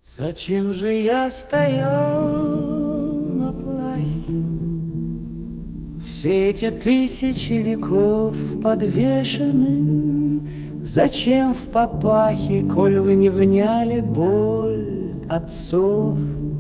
Зачем же я стоял на плахе все эти тысячи веков подвешенным? Зачем в папахе, коль вы не вняли боль отцов?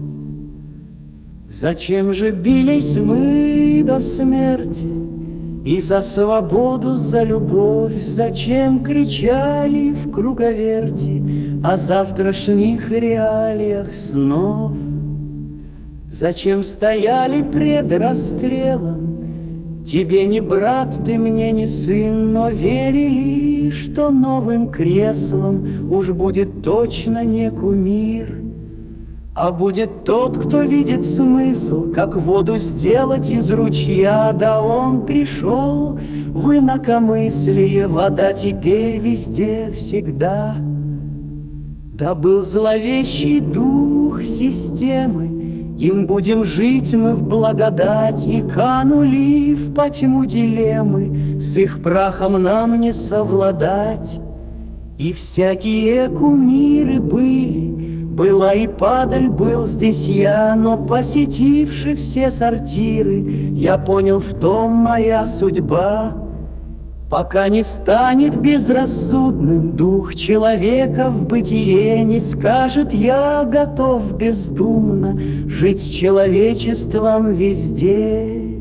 Зачем же бились мы до смерти и за свободу, за любовь? Зачем кричали в круговерти о завтрашних реалиях снов? Зачем стояли пред расстрелом? Тебе не брат, ты мне не сын, но верили, что новым креслом уж будет точно не кумир, а будет тот, кто видит смысл, как воду сделать из ручья. Да он пришел в инакомыслие, вода теперь везде, всегда. Да был зловещий дух системы, им будем жить мы в благодать, и канули в потьму дилеммы, с их прахом нам не совладать. И всякие кумиры были, была и падаль, был здесь я, но посетивши все сортиры, я понял, в том моя судьба. Пока не станет безрассудным дух человека в бытие, не скажет: я готов бездумно жить с человечеством везде.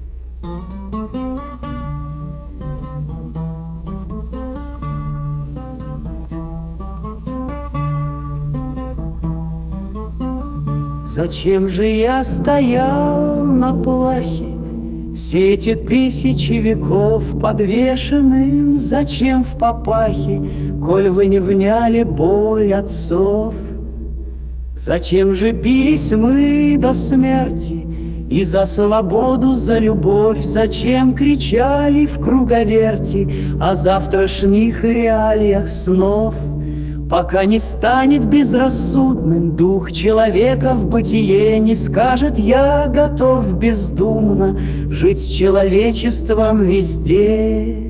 Зачем же я стоял на плахе все эти тысячи веков подвешенным? Зачем в папахе, коль вы не вняли боль отцов? Зачем же бились мы до смерти и за свободу, за любовь? Зачем кричали в круговерти о завтрашних реалиях снов? Пока не станет безрассудным дух человека в бытие, не скажет: я готов бездумно жить с человечеством везде.